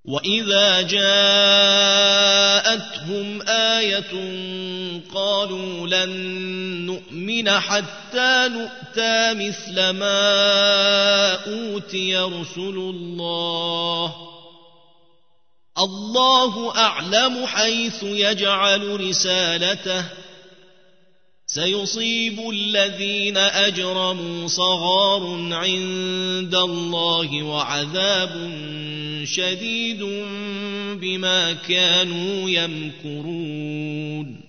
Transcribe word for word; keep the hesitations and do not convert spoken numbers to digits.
وإذا جاءتهم آية قالوا لن نؤمن حتى نؤتى مثل ما أوتي رسل الله الله أعلم حيث يجعل رسالته سيصيب الذين أجرموا صغار عند الله وعذاب شديد بما كانوا يمكرون